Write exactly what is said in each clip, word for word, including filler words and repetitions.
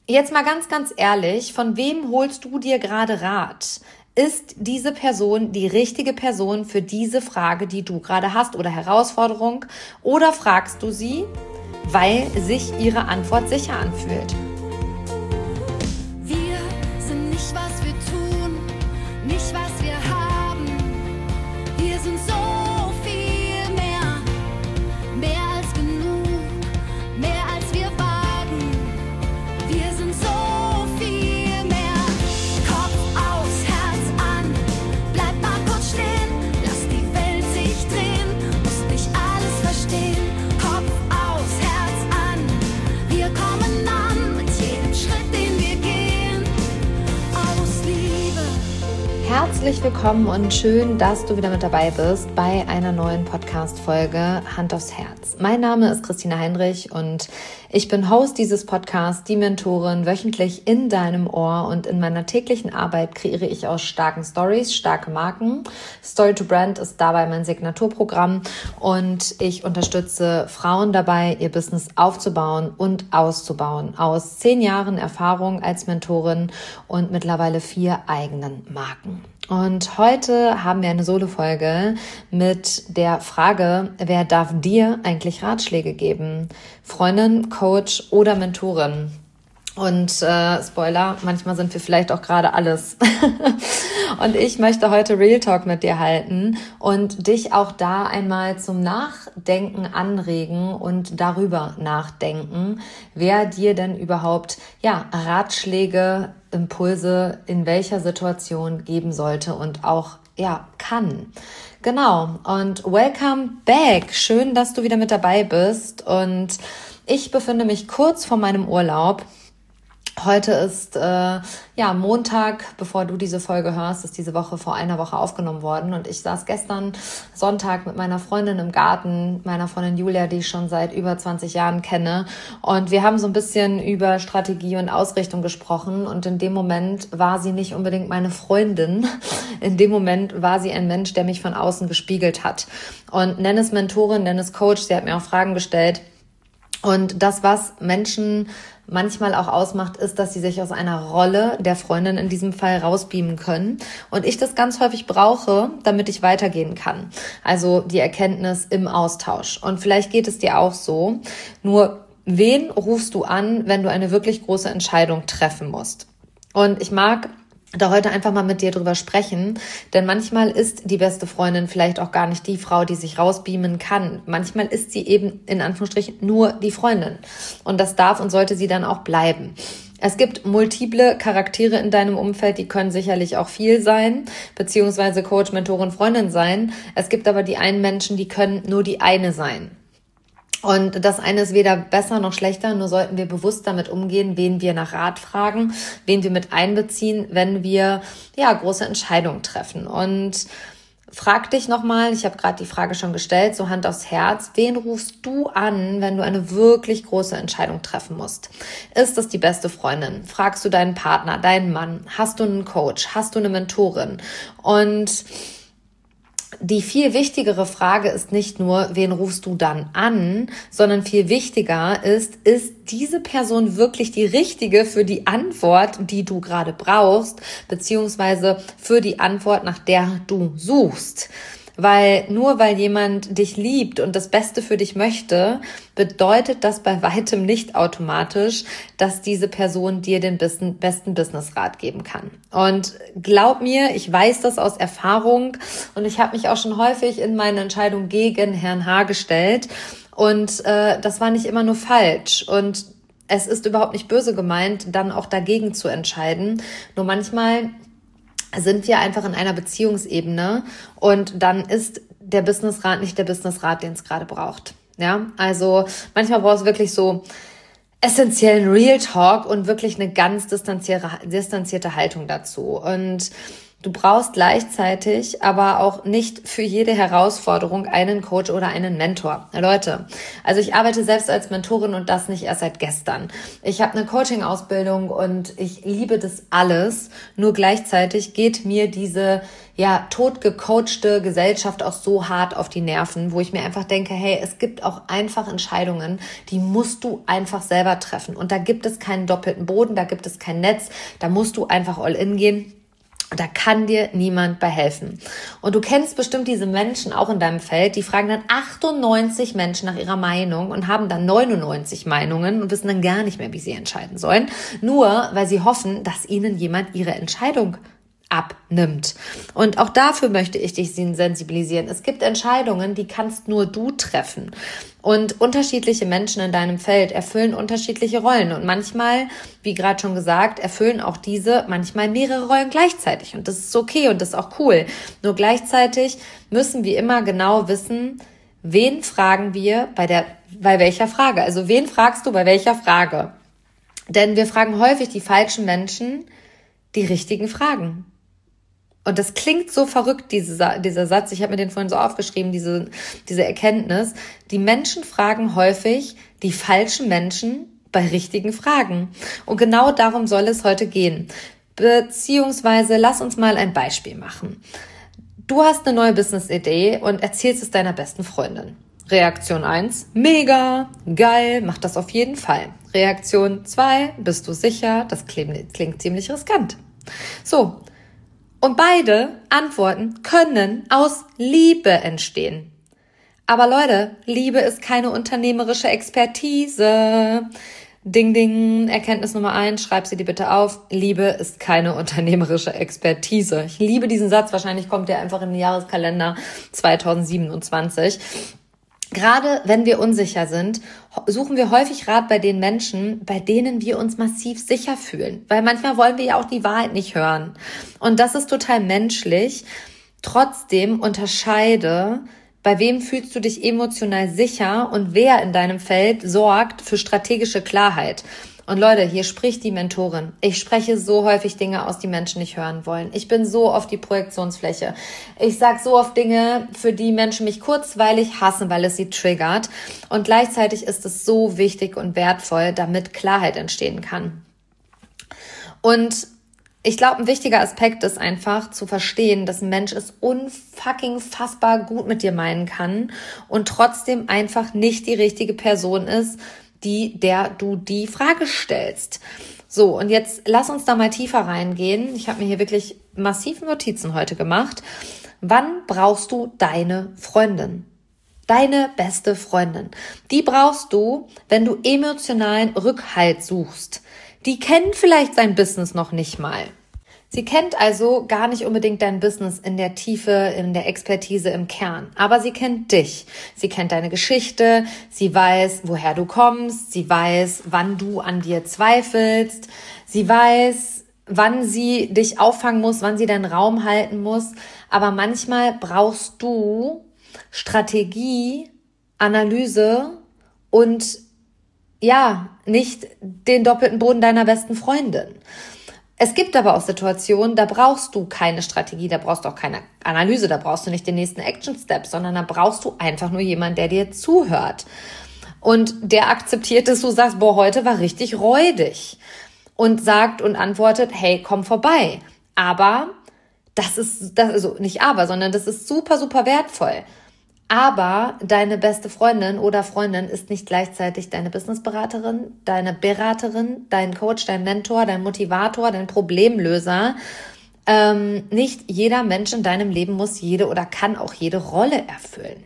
Jetzt mal ganz, ganz ehrlich, von wem holst du dir gerade Rat? Ist diese Person die richtige Person für diese Frage, die du gerade hast oder Herausforderung? Oder fragst du sie, weil sich ihre Antwort sicher anfühlt? Wir sind nicht, was wir tun, nicht, was wir haben. Wir sind so viel mehr, mehr als genug, mehr als wir wagen. Wir sind so viel mehr. Kopf aus, Herz an, bleib mal kurz stehen, lass die Welt sich drehen, musst nicht alles verstehen. Kopf aus, Herz an, wir kommen an mit jedem Schritt, den wir gehen, aus Liebe. Herzlich willkommen und schön, dass du wieder mit dabei bist bei einer neuen Podcast-Folge Hand aufs Herz. Mein Name ist Christina Heinrich und ich bin Host dieses Podcasts, die Mentorin, wöchentlich in deinem Ohr, und in meiner täglichen Arbeit kreiere ich aus starken Stories starke Marken. Story to Brand ist dabei mein Signaturprogramm und ich unterstütze Frauen dabei, ihr Business aufzubauen und auszubauen. Aus zehn Jahren Erfahrung als Mentorin und mittlerweile vier eigenen Marken. Und heute haben wir eine Solo-Folge mit der Frage, wer darf dir eigentlich Ratschläge geben? Freundin, Coach oder Mentorin? Und äh, Spoiler, manchmal sind wir vielleicht auch gerade alles. Und ich möchte heute Real Talk mit dir halten und dich auch da einmal zum Nachdenken anregen und darüber nachdenken, wer dir denn überhaupt ja Ratschläge, Impulse in welcher Situation geben sollte und auch ja kann. Genau. Und welcome back. Schön, dass du wieder mit dabei bist. Und ich befinde mich kurz vor meinem Urlaub. Heute ist äh, ja Montag, bevor du diese Folge hörst, ist diese Woche vor einer Woche aufgenommen worden, und ich saß gestern Sonntag mit meiner Freundin im Garten, meiner Freundin Julia, die ich schon seit über zwanzig Jahren kenne, und wir haben so ein bisschen über Strategie und Ausrichtung gesprochen, und in dem Moment war sie nicht unbedingt meine Freundin, in dem Moment war sie ein Mensch, der mich von außen gespiegelt hat, und nenn es Mentorin, nenn es Coach, sie hat mir auch Fragen gestellt. Und das, was Menschen manchmal auch ausmacht, ist, dass sie sich aus einer Rolle der Freundin in diesem Fall rausbeamen können. Und ich das ganz häufig brauche, damit ich weitergehen kann. Also die Erkenntnis im Austausch. Und vielleicht geht es dir auch so. Nur, wen rufst du an, wenn du eine wirklich große Entscheidung treffen musst? Und ich mag da heute einfach mal mit dir drüber sprechen, denn manchmal ist die beste Freundin vielleicht auch gar nicht die Frau, die sich rausbeamen kann. Manchmal ist sie eben in Anführungsstrichen nur die Freundin, und das darf und sollte sie dann auch bleiben. Es gibt multiple Charaktere in deinem Umfeld, die können sicherlich auch viel sein, beziehungsweise Coach, Mentorin, Freundin sein. Es gibt aber die einen Menschen, die können nur die eine sein. Und das eine ist weder besser noch schlechter, nur sollten wir bewusst damit umgehen, wen wir nach Rat fragen, wen wir mit einbeziehen, wenn wir ja große Entscheidungen treffen. Und frag dich nochmal, ich habe gerade die Frage schon gestellt, so Hand aufs Herz, wen rufst du an, wenn du eine wirklich große Entscheidung treffen musst? Ist das die beste Freundin? Fragst du deinen Partner, deinen Mann? Hast du einen Coach? Hast du eine Mentorin? Und die viel wichtigere Frage ist nicht nur, wen rufst du dann an, sondern viel wichtiger ist, ist diese Person wirklich die richtige für die Antwort, die du gerade brauchst, beziehungsweise für die Antwort, nach der du suchst. Weil nur weil jemand dich liebt und das Beste für dich möchte, bedeutet das bei weitem nicht automatisch, dass diese Person dir den besten, besten Businessrat geben kann. Und glaub mir, ich weiß das aus Erfahrung, und ich habe mich auch schon häufig in meine Entscheidung gegen Herrn H. gestellt, und äh, das war nicht immer nur falsch, und es ist überhaupt nicht böse gemeint, dann auch dagegen zu entscheiden. Nur manchmal sind wir einfach in einer Beziehungsebene, und dann ist der Businessrat nicht der Businessrat, den es gerade braucht. Ja, also manchmal brauchst du wirklich so essentiellen Real Talk und wirklich eine ganz distanzierte, distanzierte Haltung dazu. Und Du brauchst gleichzeitig aber auch nicht für jede Herausforderung einen Coach oder einen Mentor. Leute, also ich arbeite selbst als Mentorin und das nicht erst seit gestern. Ich habe eine Coaching-Ausbildung und ich liebe das alles. Nur gleichzeitig geht mir diese ja totgecoachte Gesellschaft auch so hart auf die Nerven, wo ich mir einfach denke, hey, es gibt auch einfach Entscheidungen, die musst du einfach selber treffen. Und da gibt es keinen doppelten Boden, da gibt es kein Netz, da musst du einfach all in gehen. Da kann dir niemand bei helfen. Und du kennst bestimmt diese Menschen auch in deinem Feld, die fragen dann achtundneunzig Menschen nach ihrer Meinung und haben dann neunundneunzig Meinungen und wissen dann gar nicht mehr, wie sie entscheiden sollen. Nur, weil sie hoffen, dass ihnen jemand ihre Entscheidung abnimmt. Und auch dafür möchte ich dich sensibilisieren. Es gibt Entscheidungen, die kannst nur du treffen. Und unterschiedliche Menschen in deinem Feld erfüllen unterschiedliche Rollen. Und manchmal, wie gerade schon gesagt, erfüllen auch diese manchmal mehrere Rollen gleichzeitig. Und das ist okay und das ist auch cool. Nur gleichzeitig müssen wir immer genau wissen, wen fragen wir bei der, bei welcher Frage? Also wen fragst du bei welcher Frage? Denn wir fragen häufig die falschen Menschen die richtigen Fragen. Und das klingt so verrückt, diese, dieser Satz. Ich habe mir den vorhin so aufgeschrieben, diese, diese Erkenntnis. Die Menschen fragen häufig die falschen Menschen bei richtigen Fragen. Und genau darum soll es heute gehen. Beziehungsweise, lass uns mal ein Beispiel machen. Du hast eine neue Business-Idee und erzählst es deiner besten Freundin. Reaktion eins, mega, geil, mach das auf jeden Fall. Reaktion zwei, bist du sicher? Das klingt, klingt ziemlich riskant. So. Und beide Antworten können aus Liebe entstehen. Aber Leute, Liebe ist keine unternehmerische Expertise. Ding, ding, Erkenntnis Nummer eins, schreib sie dir bitte auf. Liebe ist keine unternehmerische Expertise. Ich liebe diesen Satz, wahrscheinlich kommt der einfach in den Jahreskalender zwanzig siebenundzwanzig. Gerade wenn wir unsicher sind, suchen wir häufig Rat bei den Menschen, bei denen wir uns massiv sicher fühlen. Weil manchmal wollen wir ja auch die Wahrheit nicht hören. Und das ist total menschlich. Trotzdem unterscheide, bei wem fühlst du dich emotional sicher und wer in deinem Feld sorgt für strategische Klarheit. Und Leute, hier spricht die Mentorin. Ich spreche so häufig Dinge aus, die Menschen nicht hören wollen. Ich bin so oft die Projektionsfläche. Ich sage so oft Dinge, für die Menschen mich kurzweilig hassen, weil es sie triggert. Und gleichzeitig ist es so wichtig und wertvoll, damit Klarheit entstehen kann. Und ich glaube, ein wichtiger Aspekt ist einfach zu verstehen, dass ein Mensch es unfucking fassbar gut mit dir meinen kann und trotzdem einfach nicht die richtige Person ist, die, der du die Frage stellst. So, und jetzt lass uns da mal tiefer reingehen. Ich habe mir hier wirklich massive Notizen heute gemacht. Wann brauchst du deine Freundin? Deine beste Freundin. Die brauchst du, wenn du emotionalen Rückhalt suchst. Die kennt vielleicht sein Business noch nicht mal. Sie kennt also gar nicht unbedingt dein Business in der Tiefe, in der Expertise im Kern. Aber sie kennt dich. Sie kennt deine Geschichte. Sie weiß, woher du kommst. Sie weiß, wann du an dir zweifelst. Sie weiß, wann sie dich auffangen muss, wann sie deinen Raum halten muss. Aber manchmal brauchst du Strategie, Analyse und ja, nicht den doppelten Boden deiner besten Freundin. Es gibt aber auch Situationen, da brauchst du keine Strategie, da brauchst du auch keine Analyse, da brauchst du nicht den nächsten Action-Step, sondern da brauchst du einfach nur jemanden, der dir zuhört und der akzeptiert, dass du sagst, boah, heute war richtig räudig und sagt und antwortet, hey, komm vorbei. Aber das ist, das, also nicht aber, sondern das ist super, super wertvoll. Aber deine beste Freundin oder Freundin ist nicht gleichzeitig deine Businessberaterin, deine Beraterin, dein Coach, dein Mentor, dein Motivator, dein Problemlöser. Ähm, nicht jeder Mensch in deinem Leben muss jede oder kann auch jede Rolle erfüllen.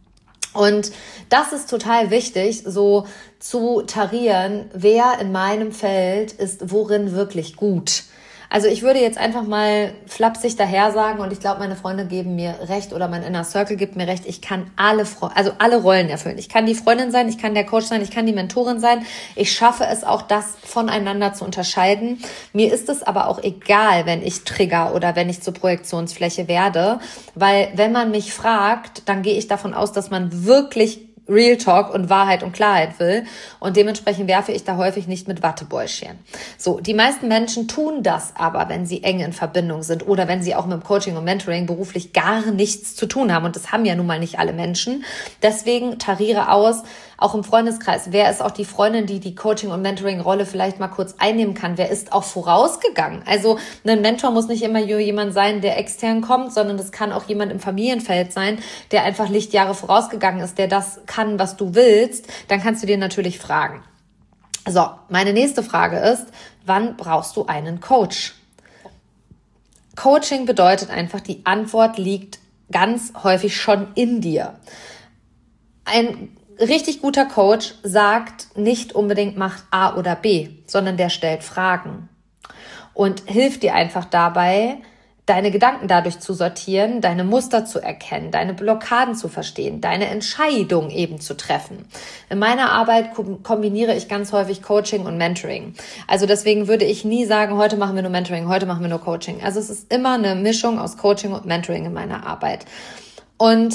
Und das ist total wichtig, so zu tarieren, wer in meinem Feld ist worin wirklich gut. Also ich würde jetzt einfach mal flapsig daher sagen und ich glaube, meine Freunde geben mir recht oder mein Inner Circle gibt mir recht, ich kann alle, also alle Rollen erfüllen. Ich kann die Freundin sein, ich kann der Coach sein, ich kann die Mentorin sein. Ich schaffe es auch, das voneinander zu unterscheiden. Mir ist es aber auch egal, wenn ich trigger oder wenn ich zur Projektionsfläche werde, weil wenn man mich fragt, dann gehe ich davon aus, dass man wirklich Real Talk und Wahrheit und Klarheit will. Und dementsprechend werfe ich da häufig nicht mit Wattebäuschen. So, die meisten Menschen tun das aber, wenn sie eng in Verbindung sind oder wenn sie auch mit dem Coaching und Mentoring beruflich gar nichts zu tun haben. Und das haben ja nun mal nicht alle Menschen. Deswegen tariere aus, auch im Freundeskreis. Wer ist auch die Freundin, die die Coaching- und Mentoring-Rolle vielleicht mal kurz einnehmen kann? Wer ist auch vorausgegangen? Also ein Mentor muss nicht immer jemand sein, der extern kommt, sondern das kann auch jemand im Familienfeld sein, der einfach Lichtjahre vorausgegangen ist, der das kann, was du willst. Dann kannst du dir natürlich fragen. So, meine nächste Frage ist, wann brauchst du einen Coach? Coaching bedeutet einfach, die Antwort liegt ganz häufig schon in dir. Ein richtig guter Coach sagt nicht unbedingt mach A oder B, sondern der stellt Fragen und hilft dir einfach dabei, deine Gedanken dadurch zu sortieren, deine Muster zu erkennen, deine Blockaden zu verstehen, deine Entscheidung eben zu treffen. In meiner Arbeit kombiniere ich ganz häufig Coaching und Mentoring. Also deswegen würde ich nie sagen, heute machen wir nur Mentoring, heute machen wir nur Coaching. Also es ist immer eine Mischung aus Coaching und Mentoring in meiner Arbeit. Und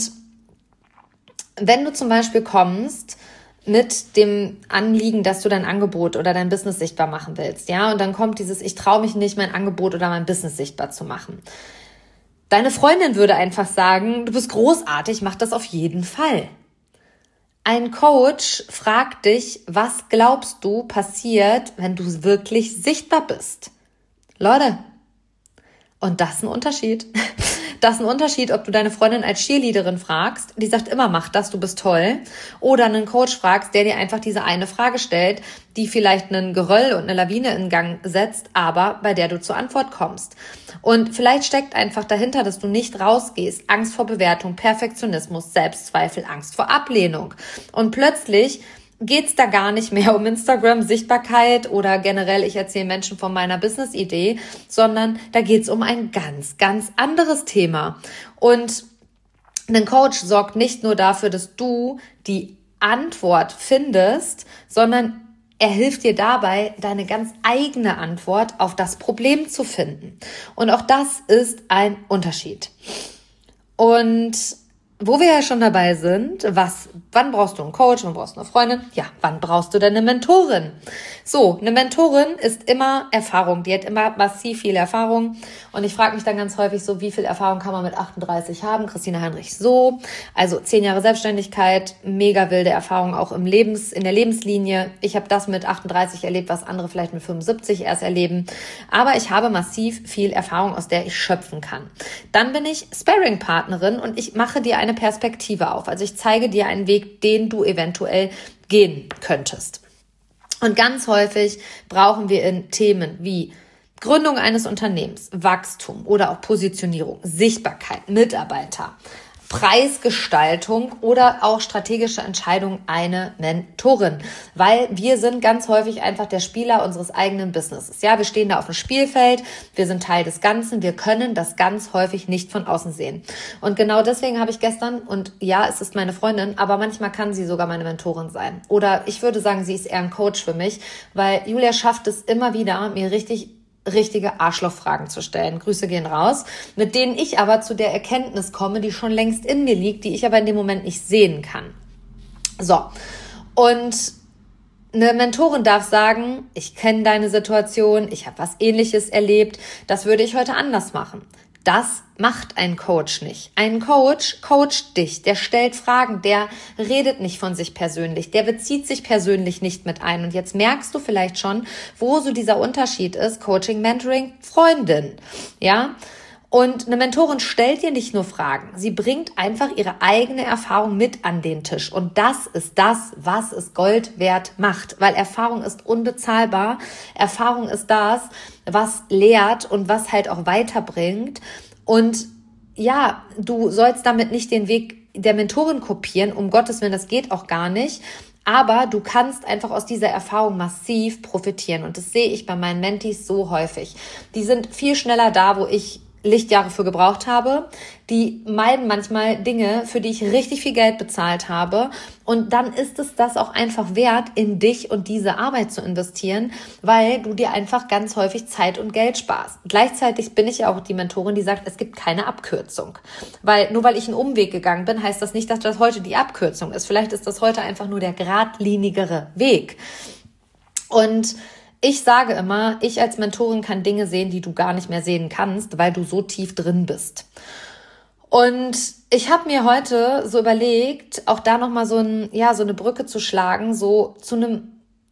wenn du zum Beispiel kommst mit dem Anliegen, dass du dein Angebot oder dein Business sichtbar machen willst, ja, und dann kommt dieses, ich traue mich nicht, mein Angebot oder mein Business sichtbar zu machen. Deine Freundin würde einfach sagen, du bist großartig, mach das auf jeden Fall. Ein Coach fragt dich, was glaubst du passiert, wenn du wirklich sichtbar bist? Leute, und das ist ein Unterschied. Das ist ein Unterschied, ob du deine Freundin als Cheerleaderin fragst, die sagt immer, mach das, du bist toll, oder einen Coach fragst, der dir einfach diese eine Frage stellt, die vielleicht einen Geröll und eine Lawine in Gang setzt, aber bei der du zur Antwort kommst. Und vielleicht steckt einfach dahinter, dass du nicht rausgehst, Angst vor Bewertung, Perfektionismus, Selbstzweifel, Angst vor Ablehnung. Und plötzlich geht's da gar nicht mehr um Instagram, Sichtbarkeit oder generell, ich erzähle Menschen von meiner Business-Idee, sondern da geht's um ein ganz, ganz anderes Thema. Und ein Coach sorgt nicht nur dafür, dass du die Antwort findest, sondern er hilft dir dabei, deine ganz eigene Antwort auf das Problem zu finden. Und auch das ist ein Unterschied. Und wo wir ja schon dabei sind, was, wann brauchst du einen Coach, wann brauchst du eine Freundin? Ja, wann brauchst du denn eine Mentorin? So, eine Mentorin ist immer Erfahrung, die hat immer massiv viel Erfahrung und ich frage mich dann ganz häufig so, wie viel Erfahrung kann man mit achtunddreißig haben? Christina Heinrich so, also zehn Jahre Selbstständigkeit, mega wilde Erfahrung auch im Lebens, in der Lebenslinie. Ich habe das mit achtunddreißig erlebt, was andere vielleicht mit fünfundsiebzig erst erleben, aber ich habe massiv viel Erfahrung, aus der ich schöpfen kann. Dann bin ich Sparring-Partnerin und ich mache dir eine Perspektive auf. Also ich zeige dir einen Weg, den du eventuell gehen könntest. Und ganz häufig brauchen wir in Themen wie Gründung eines Unternehmens, Wachstum oder auch Positionierung, Sichtbarkeit, Mitarbeiter, Preisgestaltung oder auch strategische Entscheidungen eine Mentorin, weil wir sind ganz häufig einfach der Spieler unseres eigenen Businesses. Ja, wir stehen da auf dem Spielfeld, wir sind Teil des Ganzen, wir können das ganz häufig nicht von außen sehen. Und genau deswegen habe ich gestern, und ja, es ist meine Freundin, aber manchmal kann sie sogar meine Mentorin sein. Oder ich würde sagen, sie ist eher ein Coach für mich, weil Julia schafft es immer wieder, mir richtig richtige Arschlochfragen zu stellen. Grüße gehen raus, mit denen ich aber zu der Erkenntnis komme, die schon längst in mir liegt, die ich aber in dem Moment nicht sehen kann. So, und eine Mentorin darf sagen, ich kenne deine Situation, ich habe was Ähnliches erlebt, das würde ich heute anders machen. Das macht ein Coach nicht. Ein Coach coacht dich, der stellt Fragen, der redet nicht von sich persönlich, der bezieht sich persönlich nicht mit ein. Und jetzt merkst du vielleicht schon, wo so dieser Unterschied ist, Coaching, Mentoring, Freundin, ja? Und eine Mentorin stellt dir nicht nur Fragen, sie bringt einfach ihre eigene Erfahrung mit an den Tisch. Und das ist das, was es Gold wert macht, weil Erfahrung ist unbezahlbar. Erfahrung ist das, was lehrt und was halt auch weiterbringt. Und ja, du sollst damit nicht den Weg der Mentorin kopieren, um Gottes Willen, das geht auch gar nicht. Aber du kannst einfach aus dieser Erfahrung massiv profitieren. Und das sehe ich bei meinen Mentees so häufig. Die sind viel schneller da, wo ich Lichtjahre für gebraucht habe. Die meiden manchmal Dinge, für die ich richtig viel Geld bezahlt habe. Und dann ist es das auch einfach wert, in dich und diese Arbeit zu investieren, weil du dir einfach ganz häufig Zeit und Geld sparst. Gleichzeitig bin ich ja auch die Mentorin, die sagt, es gibt keine Abkürzung. Weil nur weil ich einen Umweg gegangen bin, heißt das nicht, dass das heute die Abkürzung ist. Vielleicht ist das heute einfach nur der geradlinigere Weg. Und ich sage immer, ich als Mentorin kann Dinge sehen, die du gar nicht mehr sehen kannst, weil du so tief drin bist. Und ich habe mir heute so überlegt, auch da nochmal so ein, ja, so eine Brücke zu schlagen, so zu einem,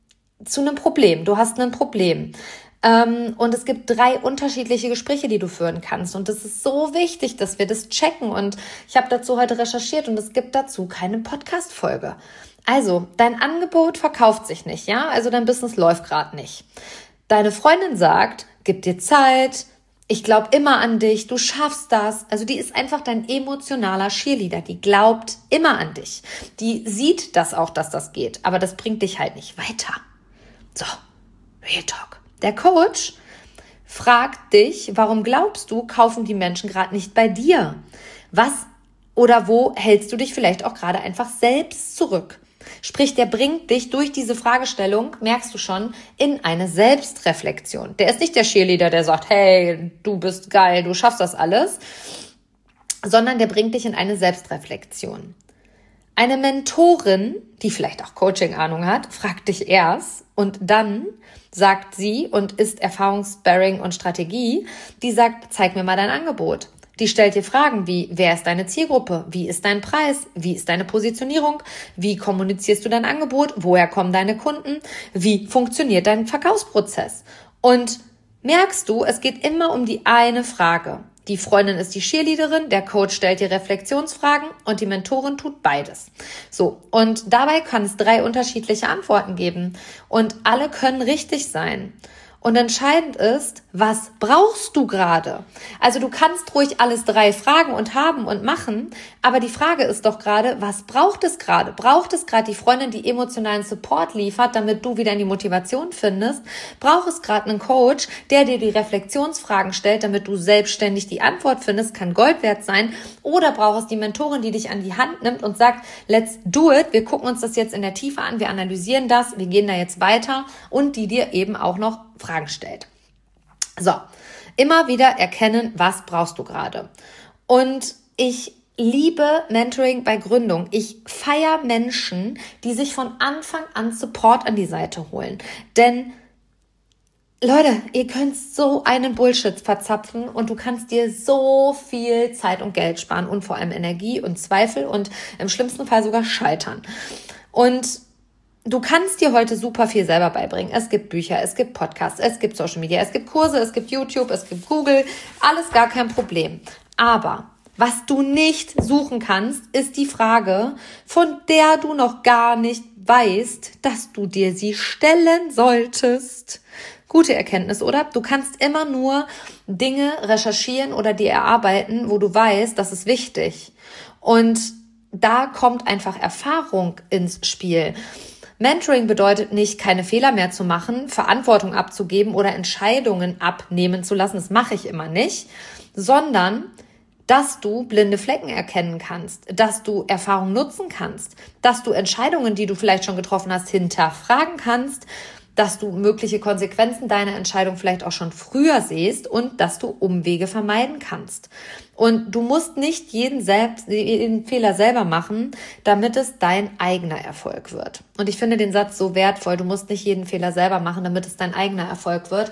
zu einem Problem. Du hast ein Problem. Ähm, und es gibt drei unterschiedliche Gespräche, die du führen kannst. Und es ist so wichtig, dass wir das checken. Und ich habe dazu heute recherchiert und es gibt dazu keine Podcast-Folge. Also, dein Angebot verkauft sich nicht, ja? Also dein Business läuft gerade nicht. Deine Freundin sagt, gib dir Zeit, ich glaube immer an dich, du schaffst das. Also die ist einfach dein emotionaler Cheerleader, die glaubt immer an dich. Die sieht das auch, dass das geht, aber das bringt dich halt nicht weiter. So, Real Talk. Der Coach fragt dich, warum glaubst du, kaufen die Menschen gerade nicht bei dir? Was oder wo hältst du dich vielleicht auch gerade einfach selbst zurück? Sprich, der bringt dich durch diese Fragestellung, merkst du schon, in eine Selbstreflexion. Der ist nicht der Cheerleader, der sagt, hey, du bist geil, du schaffst das alles, sondern der bringt dich in eine Selbstreflexion. Eine Mentorin, die vielleicht auch Coaching-Ahnung hat, fragt dich erst und dann sagt sie und ist Erfahrungssparring und Strategie, die sagt, zeig mir mal dein Angebot. Die stellt dir Fragen wie, wer ist deine Zielgruppe? Wie ist dein Preis? Wie ist deine Positionierung? Wie kommunizierst du dein Angebot? Woher kommen deine Kunden? Wie funktioniert dein Verkaufsprozess? Und merkst du, es geht immer um die eine Frage. Die Freundin ist die Cheerleaderin, der Coach stellt dir Reflexionsfragen und die Mentorin tut beides. So, und dabei kann es drei unterschiedliche Antworten geben und alle können richtig sein. Und entscheidend ist, was brauchst du gerade? Also du kannst ruhig alles drei fragen und haben und machen, aber die Frage ist doch gerade, was braucht es gerade? Braucht es gerade die Freundin, die emotionalen Support liefert, damit du wieder in die Motivation findest? Braucht es gerade einen Coach, der dir die Reflexionsfragen stellt, damit du selbstständig die Antwort findest? Kann Gold wert sein. Oder braucht es die Mentorin, die dich an die Hand nimmt und sagt, let's do it. Wir gucken uns das jetzt in der Tiefe an, wir analysieren das, wir gehen da jetzt weiter und die dir eben auch noch Fragen stellt. So, immer wieder erkennen, was brauchst du gerade. Und ich liebe Mentoring bei Gründung. Ich feiere Menschen, die sich von Anfang an Support an die Seite holen. Denn Leute, ihr könnt so einen Bullshit verzapfen und du kannst dir so viel Zeit und Geld sparen und vor allem Energie und Zweifel und im schlimmsten Fall sogar scheitern. Und du kannst dir heute super viel selber beibringen. Es gibt Bücher, es gibt Podcasts, es gibt Social Media, es gibt Kurse, es gibt YouTube, es gibt Google. Alles gar kein Problem. Aber was du nicht suchen kannst, ist die Frage, von der du noch gar nicht weißt, dass du dir sie stellen solltest. Gute Erkenntnis, oder? Du kannst immer nur Dinge recherchieren oder dir erarbeiten, wo du weißt, das ist wichtig. Und da kommt einfach Erfahrung ins Spiel. Mentoring bedeutet nicht, keine Fehler mehr zu machen, Verantwortung abzugeben oder Entscheidungen abnehmen zu lassen. Das mache ich immer nicht, sondern dass du blinde Flecken erkennen kannst, dass du Erfahrung nutzen kannst, dass du Entscheidungen, die du vielleicht schon getroffen hast, hinterfragen kannst, dass du mögliche Konsequenzen deiner Entscheidung vielleicht auch schon früher siehst und dass du Umwege vermeiden kannst. Und du musst nicht jeden, selbst, jeden Fehler selber machen, damit es dein eigener Erfolg wird. Und ich finde den Satz so wertvoll, du musst nicht jeden Fehler selber machen, damit es dein eigener Erfolg wird.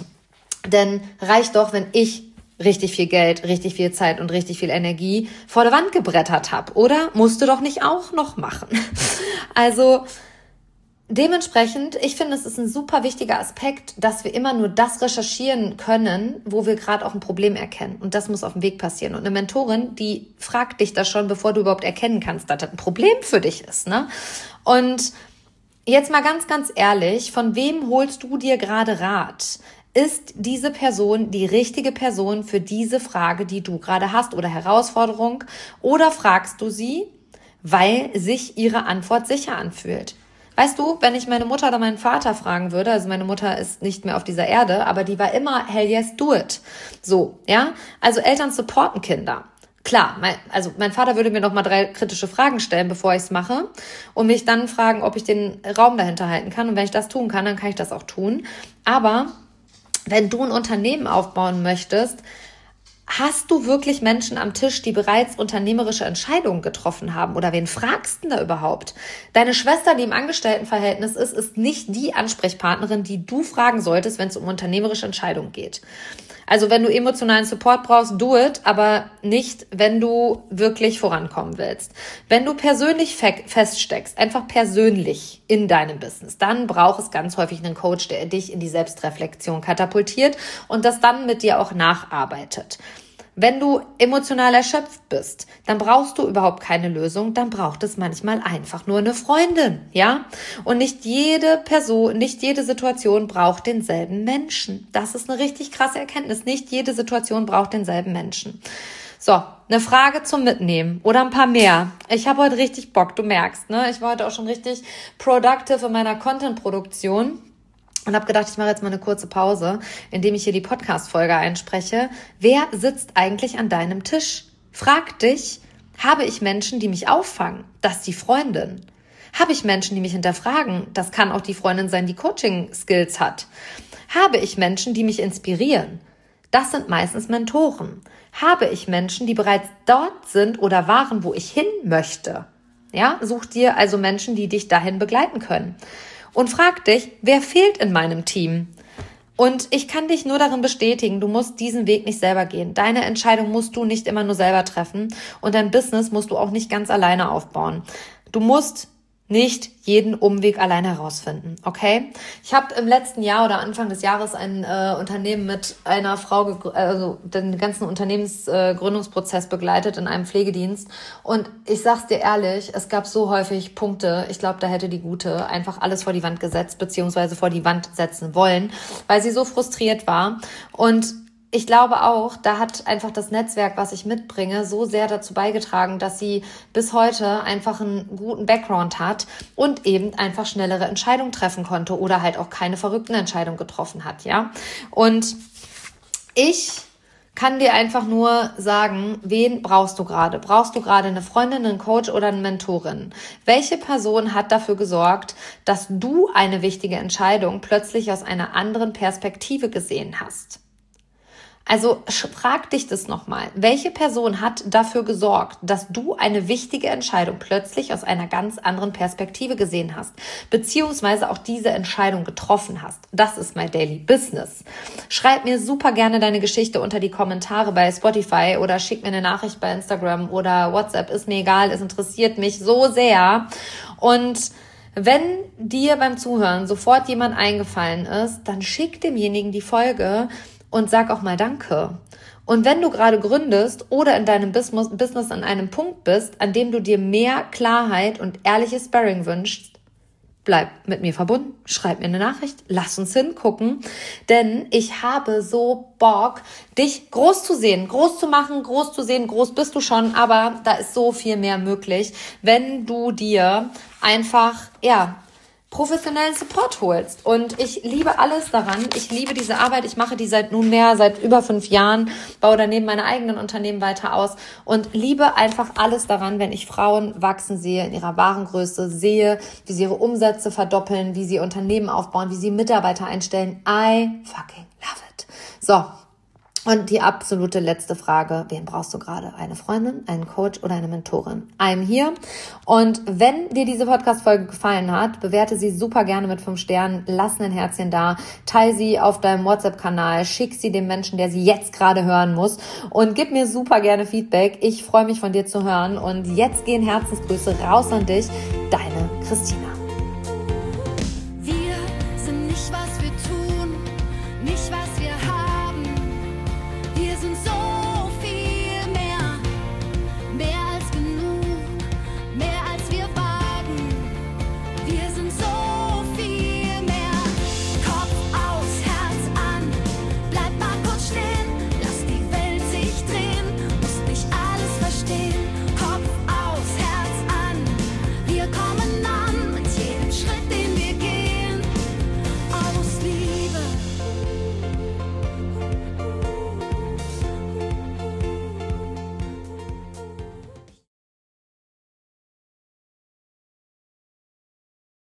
Denn reicht doch, wenn ich richtig viel Geld, richtig viel Zeit und richtig viel Energie vor der Wand gebrettert habe, oder? Musst du doch nicht auch noch machen. Also dementsprechend, ich finde, es ist ein super wichtiger Aspekt, dass wir immer nur das recherchieren können, wo wir gerade auch ein Problem erkennen. Und das muss auf dem Weg passieren. Und eine Mentorin, die fragt dich das schon, bevor du überhaupt erkennen kannst, dass das ein Problem für dich ist, ne? Und jetzt mal ganz, ganz ehrlich, von wem holst du dir gerade Rat? Ist diese Person die richtige Person für diese Frage, die du gerade hast oder Herausforderung? Oder fragst du sie, weil sich ihre Antwort sicher anfühlt? Weißt du, wenn ich meine Mutter oder meinen Vater fragen würde, also meine Mutter ist nicht mehr auf dieser Erde, aber die war immer, hell yes, do it. So, ja, also Eltern supporten Kinder. Klar, mein, also mein Vater würde mir noch mal drei kritische Fragen stellen, bevor ich es mache und mich dann fragen, ob ich den Raum dahinter halten kann. Und wenn ich das tun kann, dann kann ich das auch tun. Aber wenn du ein Unternehmen aufbauen möchtest, hast du wirklich Menschen am Tisch, die bereits unternehmerische Entscheidungen getroffen haben? Oder wen fragst du da überhaupt? Deine Schwester, die im Angestelltenverhältnis ist, ist nicht die Ansprechpartnerin, die du fragen solltest, wenn es um unternehmerische Entscheidungen geht. Also wenn du emotionalen Support brauchst, do it, aber nicht, wenn du wirklich vorankommen willst. Wenn du persönlich fe- feststeckst, einfach persönlich in deinem Business, dann braucht es ganz häufig einen Coach, der dich in die Selbstreflexion katapultiert und das dann mit dir auch nacharbeitet. Wenn du emotional erschöpft bist, dann brauchst du überhaupt keine Lösung, dann braucht es manchmal einfach nur eine Freundin, ja? Und nicht jede Person, nicht jede Situation braucht denselben Menschen. Das ist eine richtig krasse Erkenntnis. Nicht jede Situation braucht denselben Menschen. So, eine Frage zum Mitnehmen oder ein paar mehr. Ich habe heute richtig Bock, du merkst, ne? Ich war heute auch schon richtig productive in meiner Content-Produktion. Und habe gedacht, ich mache jetzt mal eine kurze Pause, indem ich hier die Podcast-Folge einspreche. Wer sitzt eigentlich an deinem Tisch? Frag dich, habe ich Menschen, die mich auffangen? Das ist die Freundin. Habe ich Menschen, die mich hinterfragen? Das kann auch die Freundin sein, die Coaching-Skills hat. Habe ich Menschen, die mich inspirieren? Das sind meistens Mentoren. Habe ich Menschen, die bereits dort sind oder waren, wo ich hin möchte? Ja, such dir also Menschen, die dich dahin begleiten können. Und frag dich, wer fehlt in meinem Team? Und ich kann dich nur darin bestätigen, du musst diesen Weg nicht selber gehen. Deine Entscheidung musst du nicht immer nur selber treffen und dein Business musst du auch nicht ganz alleine aufbauen. Du musst nicht jeden Umweg alleine herausfinden, okay? Ich habe im letzten Jahr oder Anfang des Jahres ein äh, Unternehmen mit einer Frau, gegr- also den ganzen Unternehmensgründungsprozess äh, begleitet in einem Pflegedienst und ich sag's dir ehrlich, es gab so häufig Punkte, ich glaube, da hätte die Gute einfach alles vor die Wand gesetzt, beziehungsweise vor die Wand setzen wollen, weil sie so frustriert war und ich glaube auch, da hat einfach das Netzwerk, was ich mitbringe, so sehr dazu beigetragen, dass sie bis heute einfach einen guten Background hat und eben einfach schnellere Entscheidungen treffen konnte oder halt auch keine verrückten Entscheidungen getroffen hat, ja. Und ich kann dir einfach nur sagen, wen brauchst du gerade? Brauchst du gerade eine Freundin, einen Coach oder eine Mentorin? Welche Person hat dafür gesorgt, dass du eine wichtige Entscheidung plötzlich aus einer anderen Perspektive gesehen hast? Also frag dich das nochmal. Welche Person hat dafür gesorgt, dass du eine wichtige Entscheidung plötzlich aus einer ganz anderen Perspektive gesehen hast, beziehungsweise auch diese Entscheidung getroffen hast? Das ist mein Daily Business. Schreib mir super gerne deine Geschichte unter die Kommentare bei Spotify oder schick mir eine Nachricht bei Instagram oder WhatsApp. Ist mir egal, es interessiert mich so sehr. Und wenn dir beim Zuhören sofort jemand eingefallen ist, dann schick demjenigen die Folge und sag auch mal Danke. Und wenn du gerade gründest oder in deinem Business an einem Punkt bist, an dem du dir mehr Klarheit und ehrliches Sparring wünschst, bleib mit mir verbunden, schreib mir eine Nachricht, lass uns hingucken, denn ich habe so Bock, dich groß zu sehen, groß zu machen, groß zu sehen, groß bist du schon, aber da ist so viel mehr möglich, wenn du dir einfach, ja, professionellen Support holst. Und ich liebe alles daran. Ich liebe diese Arbeit. Ich mache die seit nunmehr, seit über fünf Jahren, baue daneben meine eigenen Unternehmen weiter aus und liebe einfach alles daran, wenn ich Frauen wachsen sehe, in ihrer wahren Größe, sehe, wie sie ihre Umsätze verdoppeln, wie sie Unternehmen aufbauen, wie sie Mitarbeiter einstellen. I fucking love it. So. Und die absolute letzte Frage, wen brauchst du gerade? Eine Freundin, einen Coach oder eine Mentorin? I'm here. Und wenn dir diese Podcast-Folge gefallen hat, bewerte sie super gerne mit fünf Sternen, lass ein Herzchen da, teile sie auf deinem WhatsApp-Kanal, schick sie dem Menschen, der sie jetzt gerade hören muss und gib mir super gerne Feedback. Ich freue mich von dir zu hören und jetzt gehen Herzensgrüße raus an dich, deine Christina.